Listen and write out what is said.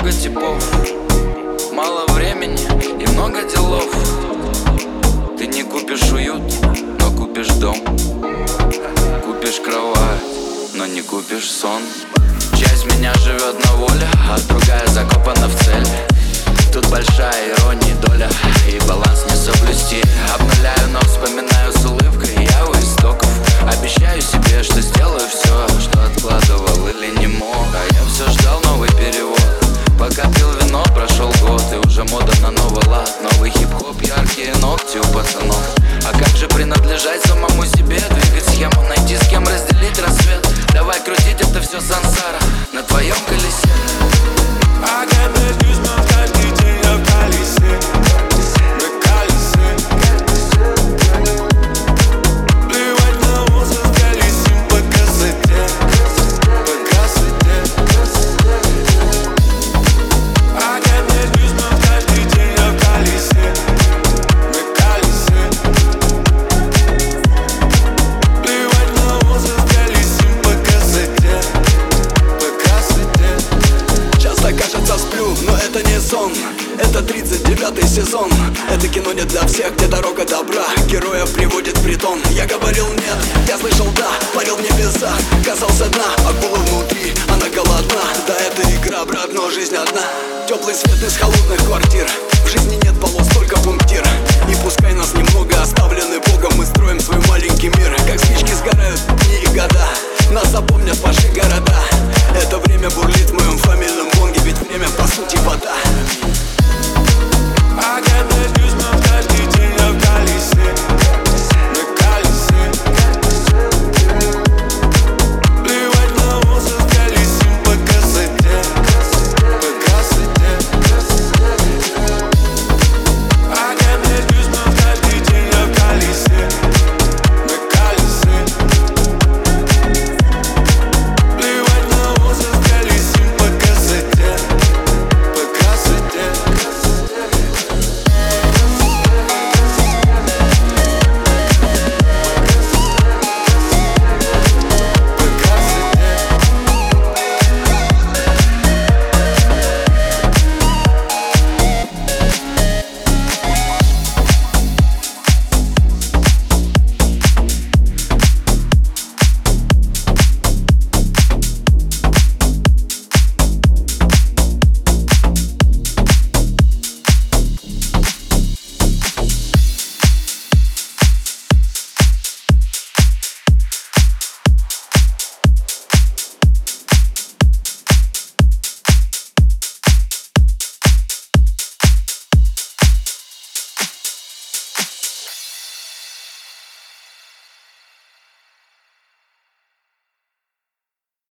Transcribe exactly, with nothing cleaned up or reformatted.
много типов, мало времени и много делов. Ты не купишь уют, но купишь дом. Купишь кровать, но не купишь сон. Часть меня живет на воле, а другая закопана в цель. Тут большая ирония, доля и баланс не соблюсти. Обнуляю, но вспоминаю с улыбкой, я у истоков. Обещаю себе, что сделаю все, что откладывал или не мог. А я все ждал новый перевод. Пока пил вино, прошел год, и уже мода на новый лад. Новый хип-хоп, яркие ногти у пацанов. А как же принадлежать самому себе? Двигать схему, найти с кем разделить рассвет. Давай крутить это все сансара на твоем колесе. I got the goosebumps каждый день, я в колесе, на колесе. Плевать на мусор, колесим по красоте, по красоте. I got the goosebumps каждый день, я в колесе, на колесе. Плевать на мусор, колесим по красоте, по красоте. Часто кажется сплю, но это не сон. Это тридцать девятый сезон. Это кино не для всех, где дорога добра героя приводит в притон. Я говорил нет, я слышал да, парил в небесах, казался дна, акула внутри, она голодна. Да, это игра, брат, но жизнь одна. Теплый свет из холодных квартир. В жизни нет полос, только пунктир. И пускай нас немного оставлены Богом, мы строим свой маленький мир. Как спички сгорают дни и года, нас запомнят ваши города. Это время бурлит в моем фамильном бонге, ведь время по сути вода.